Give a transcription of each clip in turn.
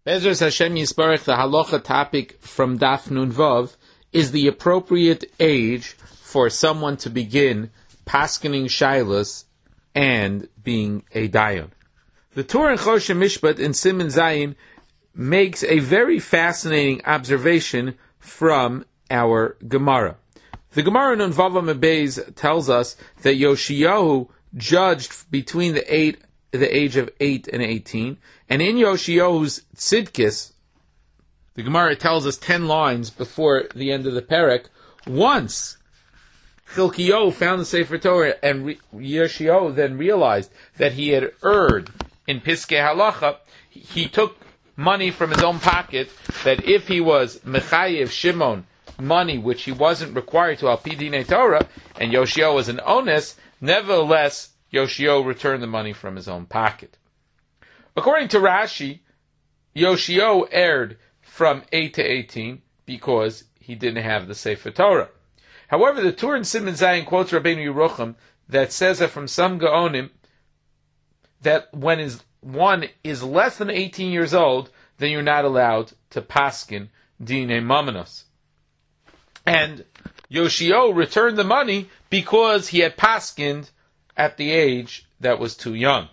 Bezras Hashem Yisbarach, the halacha topic from Daf Nun Vav is the appropriate age for someone to begin paskening shailas and being a dayan. The Torah in Choshen Mishpat in Siman Zayin makes a very fascinating observation from our Gemara. The Gemara in Nun Vav Amud Beis tells us that Yoshiyahu judged between the age of 8 and 18, and in Yoshiyahu's Tzidkis, the Gemara tells us 10 lines before the end of the Perek, once Chilkiyahu found the Sefer Torah and Yoshiyahu then realized that he had erred in Piskei Halacha, he took money from his own pocket, that if he was Mechayev Shimon money which he wasn't required to Al Pi Dinei Torah, and Yoshiyahu was an onus, nevertheless Yoshiyahu returned the money from his own pocket. According to Rashi, Yoshiyahu erred from 8 to 18 because he didn't have the Sefer Torah. However, the Torah in Siman Zayin quotes Rabbeinu Yerucham that says that from some Gaonim that when one is less than 18 years old, then you're not allowed to paskin dinei mamanos. And Yoshiyahu returned the money because he had paskined at the age that was too young.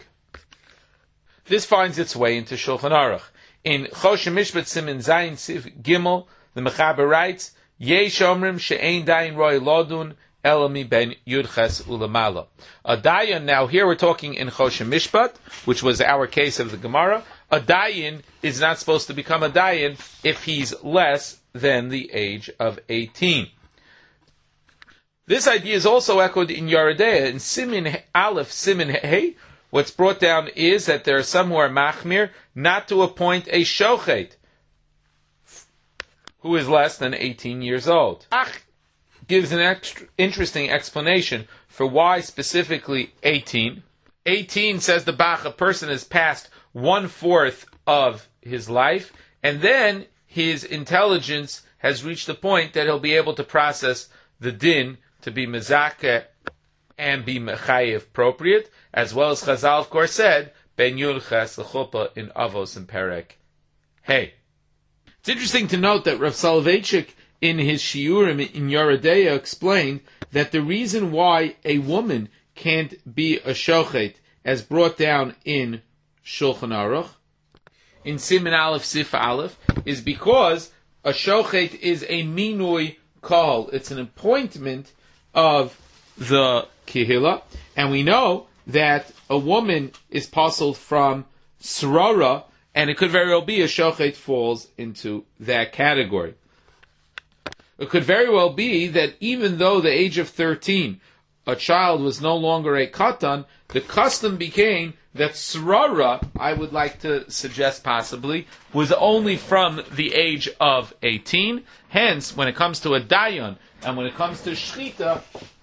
This finds its way into Shulchan Aruch. In Choshen Mishpat Siman Zayin Sif Gimel, the Mechaber writes, Yesh omrim she'ein dayin roi lodun elami ben yudches ulamala. A dayan, now here we're talking in Choshen Mishpat, which was our case of the Gemara. A dayan is not supposed to become a dayan if he's less than the age of 18. This idea is also echoed in Yeridea, in Simin Aleph, Simin Hey. What's brought down is that there are some who are machmir not to appoint a shochet who is less than 18 years old. Ach gives an interesting explanation for why specifically 18. 18, says the Bach, a person has passed 1/4 of his life, and then his intelligence has reached the point that he'll be able to process the din to be mezakeh and be mechayev appropriate, as well as Chazal, of course, said, ben yudches l'chuppah in Avos and Perek. Hey. It's interesting to note that Rav Soloveitchik in his Shiurim in Yeridea explained that the reason why a woman can't be a shochet, as brought down in Shulchan Aruch, in Siman Aleph Sif Aleph, is because a shochet is a minui kol. It's an appointment of the kehillah, and we know that a woman is puzzled from srara, and it could very well be a shochet falls into that category. It could very well be that even though the age of 13, a child was no longer a katan, the custom became that srara, I would like to suggest possibly, was only from the age of 18. Hence, when it comes to a dayan, and when it comes to shchita,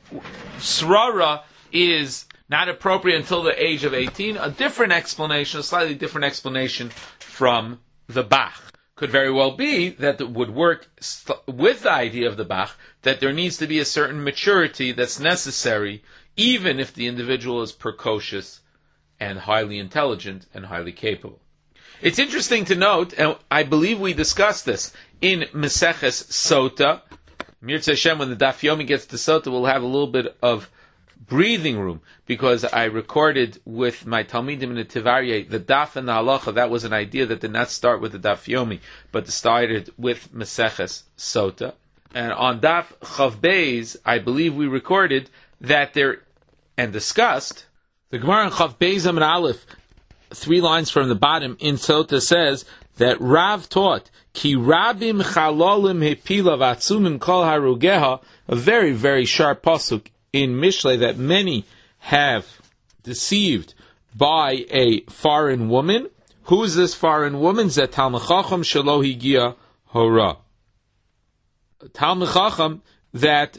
srara is not appropriate until the age of 18. A different explanation, a slightly different explanation from the Bach. Could very well be that it would work with the idea of the Bach, that there needs to be a certain maturity that's necessary, even if the individual is precocious and highly intelligent and highly capable. It's interesting to note, and I believe we discussed this in Meseches Sota. Mirza Hashem, when the Daf Yomi gets to Sota, we'll have a little bit of breathing room, because I recorded with my Talmidim in the Tivarye the Daf and the Halacha. That was an idea that did not start with the Daf Yomi, but started with Meseches Sota. And on Daf Chav Beis, I believe we recorded that there, and discussed, the Gemara in Chav Beis Amud Aleph, 3 lines from the bottom, in Sota says that Rav taught, Ki Rabim Chalolim Hepila Vatsumim Kol Harugeha, a very, very sharp pasuk in Mishlei, that many have deceived by a foreign woman. Who is this foreign woman? Zet Talmid Chacham Shelo Higia Hora. Talmid Chacham that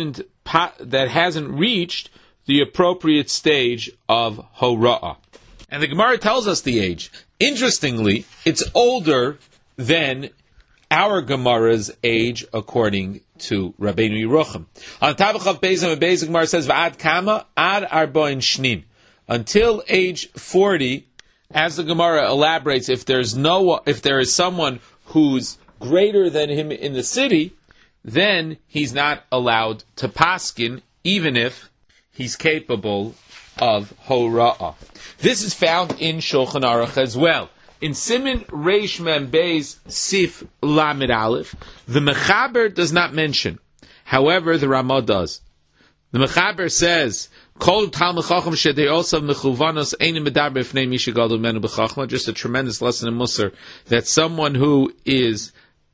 hasn't reached the appropriate stage of Hora'ah. And the Gemara tells us the age. Interestingly, it's older than our Gemara's age, according to Rabbeinu Yerucham. On top of Chav Beis Amud Beis, the Gemara says, "V'ad kama ad arboin shnin," until age 40, As the Gemara elaborates, if there is someone who's greater than him in the city, then he's not allowed to paskin, even if he's capable of hora'ah. This is found in Shulchan Aruch as well. In Siman Reish Mem Beis Sif Lamed Aleph, the Mechaber does not mention. However, the Ramah does. The Mechaber says, "Kol Talmid Chacham shedei osav mechuvanos einim medaber b'fnei mi shegadol menu b'chachma." Just a tremendous lesson in Musar that someone who is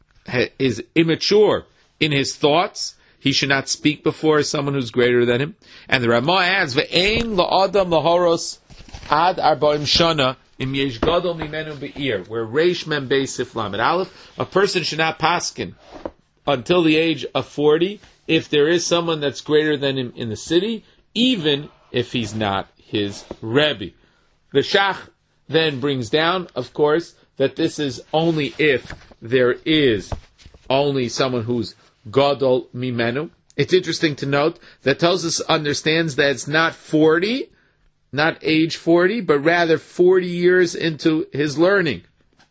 immature in his thoughts, he should not speak before someone who's greater than him. And the Ramah adds, "Ve'ein la'adam lahoros ad arba'im shana im yesh gadol mimenu be'ir," where Reish Mem Beis Sif Lamed Aleph, a person should not paskin until the age of 40 if there is someone that's greater than him in the city, even if he's not his Rebbe. The Shach then brings down, of course, that this is only if there is only someone who's Gadol Mimenu. It's interesting to note that Tosfos understands that it's not 40, not age 40, but rather 40 years into his learning.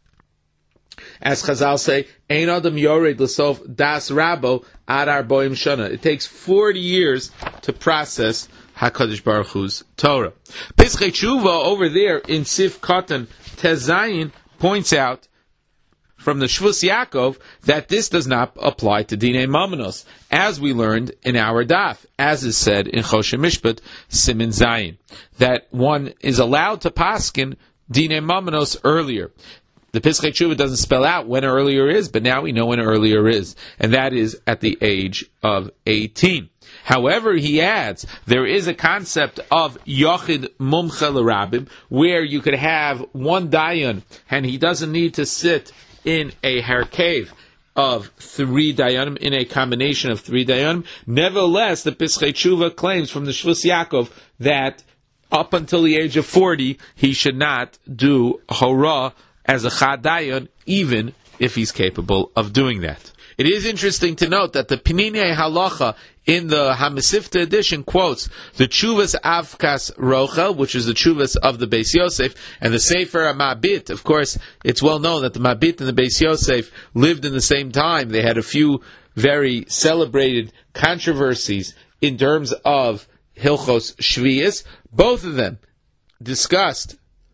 As Chazal say, Ein Adam Yored L'sof Das Rabo Ad Arboim Shana. It takes 40 years to process HaKadosh Baruch Hu's Torah. Pischei Tshuva over there in Sif Katan Tezayin points out from the Shvus Yaakov that this does not apply to Dinei Mamanos, as we learned in our daf, as is said in Choshen Mishpat Simin Zayin, that one is allowed to paskin Dinei Mamanos earlier. The Pischei Tshuva doesn't spell out when earlier is, but now we know when earlier is, and that is at the age of 18. However, he adds, there is a concept of Yochid Mumcha L'Rabim, where you could have one Dayan, and he doesn't need to sit in a Harkev of 3 Dayanim, in a combination of 3 Dayanim. Nevertheless, the Pischei Tshuva claims from the Shvus Yaakov that up until the age of 40, he should not do Horah as a Chad Dayan, even if he's capable of doing that. It is interesting to note that the Peninei Halacha in the Hamasifta edition quotes the Tshuvas Avkas Rochel, which is the Tshuvas of the Beis Yosef, and the Sefer Mabit. Of course, it's well known that the Mabit and the Beis Yosef lived in the same time. They had a few very celebrated controversies in terms of Hilchos Shviyas. Both of them discussed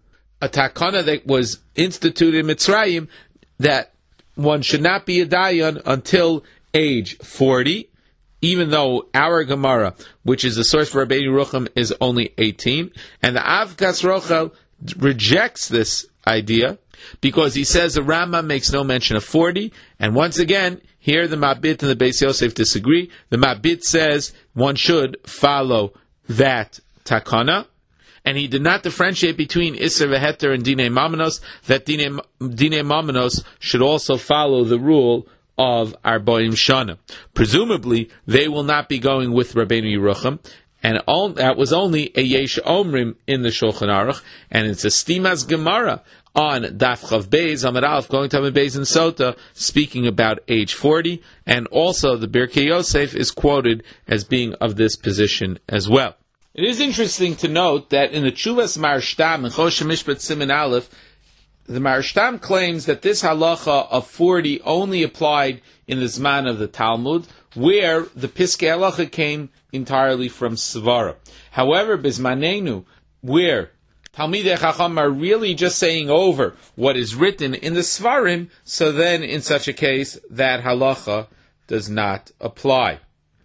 a takana that was instituted in Mitzrayim that one should not be a dayan until age 40, even though our Gemara, which is the source for Rabbeinu Rucham, is only 18, and the Avkas Rochel rejects this idea because he says the Rambam makes no mention of 40, and once again, here the Mabit and the Beis Yosef disagree. The Mabit says one should follow that takana, and he did not differentiate between Isser V'Heter and Dinei Mamanos, that Dinei Mamanos should also follow the rule of Arboim Shana. Presumably, they will not be going with Rabbeinu Yerucham, and that was only a Yesh Omrim in the Shulchan Aruch, and it's a Stimas Gemara on Daf Chav Beis, Amud Aleph, going to Amud Beis and Sota, speaking about age 40, and also the Birkei Yosef is quoted as being of this position as well. It is interesting to note that in the Tshuvas Marshtam, in Choshen Mishpat Siman Aleph, the Marshtam claims that this halacha of 40 only applied in the Zman of the Talmud, where the Piskei Halacha came entirely from Svara. However, Bizmanenu, where Talmidei Chacham are really just saying over what is written in the Svarim, so then in such a case, that halacha does not apply.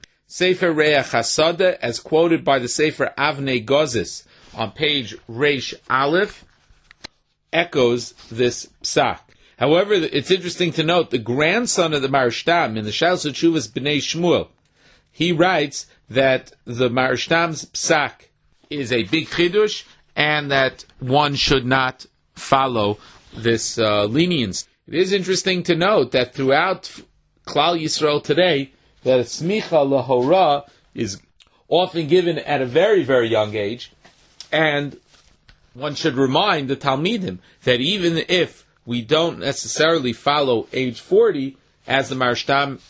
Sefer Reach Hasada, as quoted by the Sefer Avnei Gozis on page Reish Aleph, echoes this psak. However, it's interesting to note the grandson of the Marshtam in the Shalos Tshuvas Bnei Shmuel, he writes that the Marshtam's psak is a big chidush and that one should not follow this lenience. It is interesting to note that throughout Klal Yisrael today, that a smicha lahora is often given at a very, very young age, and one should remind the Talmidim that even if we don't necessarily follow age 40, as the Marshtam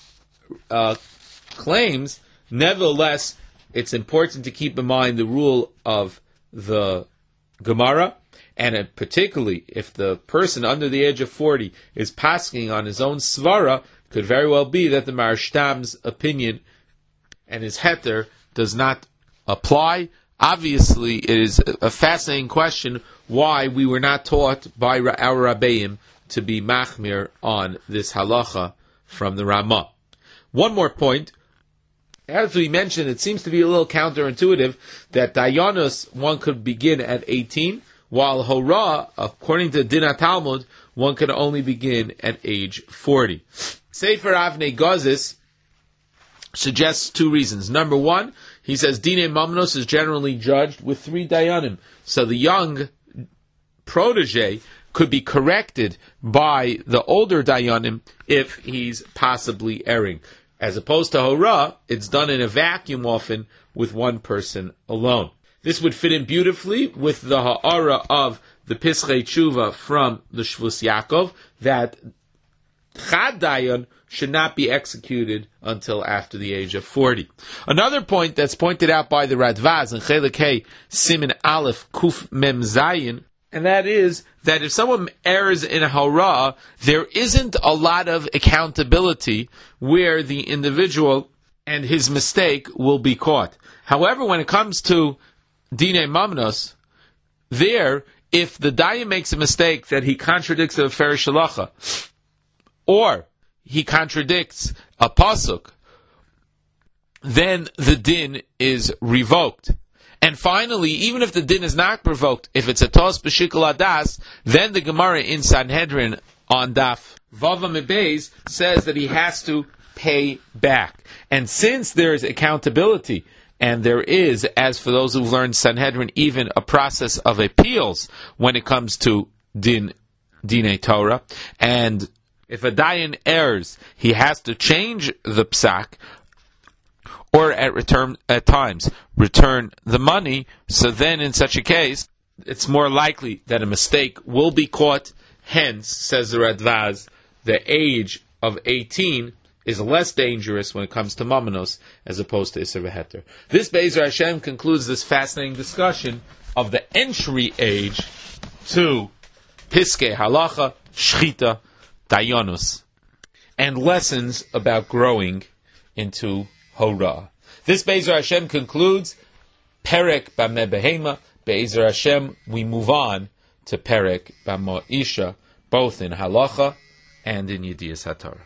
claims, nevertheless, it's important to keep in mind the rule of the Gemara, and particularly if the person under the age of 40 is pasking on his own svara, could very well be that the Marshtam's opinion and his heter does not apply. Obviously, it is a fascinating question why we were not taught by our Rabbeim to be machmir on this halacha from the Ramah. One more point. As we mentioned, it seems to be a little counterintuitive that Dayanus, one could begin at 18, while Hora, according to Din Talmud, one could only begin at age 40. Sefer Avnei Gozis suggests two reasons. Number one, he says Dinei Mamnos is generally judged with 3 Dayanim. So the young protege could be corrected by the older Dayanim if he's possibly erring. As opposed to Hora, it's done in a vacuum often with one person alone. This would fit in beautifully with the ha'ara of the Pischei Tshuva from the Shvus Yaakov, that Chad Dayan should not be executed until after the age of 40. Another point that's pointed out by the Radvaz in Chelik Hey Siman Aleph Kuf Mem Zayin, and that is that if someone errs in a hora, there isn't a lot of accountability where the individual and his mistake will be caught. However, when it comes to Dinei Mamnos, there, if the Dayan makes a mistake that he contradicts the Ferish Halacha, or he contradicts a pasuk, then the din is revoked. And finally, even if the din is not revoked, if it's a tos b'shikol adas, then the Gemara in Sanhedrin on Daf Vava Mebeis says that he has to pay back. And since there is accountability, and there is, as for those who've learned Sanhedrin, even a process of appeals when it comes to Dinei Torah, and if a Dayan errs, he has to change the psak, or at times return the money. So then, in such a case, it's more likely that a mistake will be caught. Hence, says the Radvaz, the age of 18 is less dangerous when it comes to Mamanos as opposed to Isser V'Heter. This Be'ezer Hashem concludes this fascinating discussion of the entry age to Piskei Halacha, Shchita, Dayanus, and lessons about growing into Hora. This Be'ezer Hashem concludes Perek Bameh Behema. Be'ezer Hashem, we move on to Perek B'Ma'isha, both in Halacha and in Yediyas HaTorah.